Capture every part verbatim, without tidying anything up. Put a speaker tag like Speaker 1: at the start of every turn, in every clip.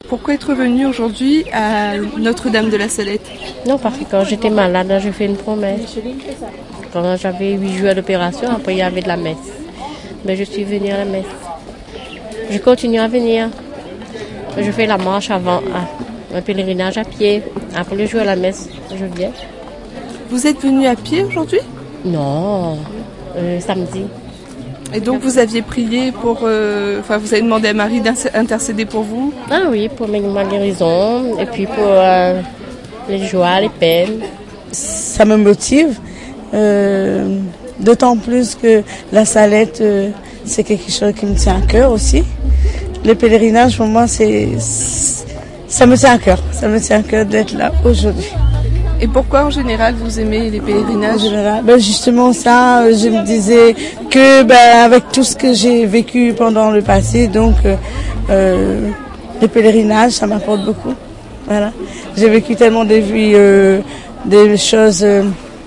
Speaker 1: Pourquoi être venu aujourd'hui à Notre-Dame de la Salette?
Speaker 2: Non, parce que quand j'étais malade, j'ai fait une promesse. Quand j'avais huit jours d'opération, après il y avait de la messe. Mais je suis venue à la messe. Je continue à venir. Je fais la marche avant, un pèlerinage à pied. Après le jour à la messe, je viens.
Speaker 1: Vous êtes venu à pied aujourd'hui?
Speaker 2: Non, euh, samedi.
Speaker 1: Et donc vous aviez prié pour... Euh, enfin, vous avez demandé à Marie d'intercéder pour vous?
Speaker 2: Ah oui, pour ma guérison et puis pour euh, les joies, les peines.
Speaker 3: Ça me motive, euh, d'autant plus que la Salette, euh, c'est quelque chose qui me tient à cœur aussi. Le pèlerinage, pour moi, c'est, ça me tient à cœur. Ça me tient à cœur d'être là aujourd'hui.
Speaker 1: Et pourquoi en général vous aimez les pèlerinages?
Speaker 3: En général, ben justement ça, je me disais que ben avec tout ce que j'ai vécu pendant le passé, donc euh, les pèlerinages, ça m'apporte beaucoup. Voilà, j'ai vécu tellement de vies, euh, des choses euh,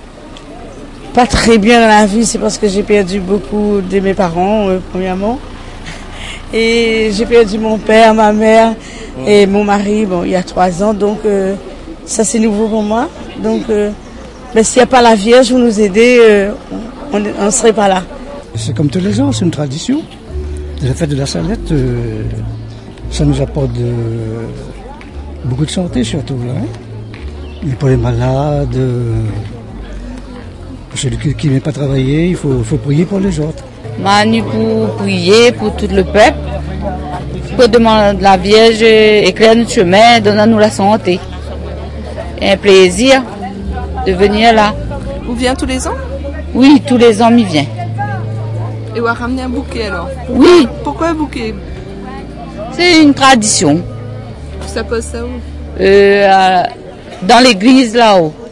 Speaker 3: pas très bien dans la vie, c'est parce que j'ai perdu beaucoup de mes parents euh, premièrement, et j'ai perdu mon père, ma mère et mon mari. Bon, il y a trois ans, donc. Euh, Ça, c'est nouveau pour moi. Donc, euh, ben, s'il n'y a pas la Vierge pour nous aider, euh, on ne serait pas là.
Speaker 4: C'est comme tous les ans, c'est une tradition. La fête de la Salette, euh, ça nous apporte de, beaucoup de santé, surtout. Là, hein. Et pour les malades, euh, pour celui qui n'aime pas travailler, il faut, faut prier pour les autres.
Speaker 5: Manu pour prier pour tout le peuple, pour demander à la Vierge, éclaire notre chemin, donne-nous la santé. Et un plaisir de venir là.
Speaker 1: Vous venez tous les ans?
Speaker 5: Oui, tous les ans, m'y vient.
Speaker 1: Et vous avez ramené un bouquet alors?
Speaker 5: Oui.
Speaker 1: Pourquoi un bouquet?
Speaker 5: C'est une tradition.
Speaker 1: Ça pose ça où?
Speaker 5: euh, Dans l'église là-haut.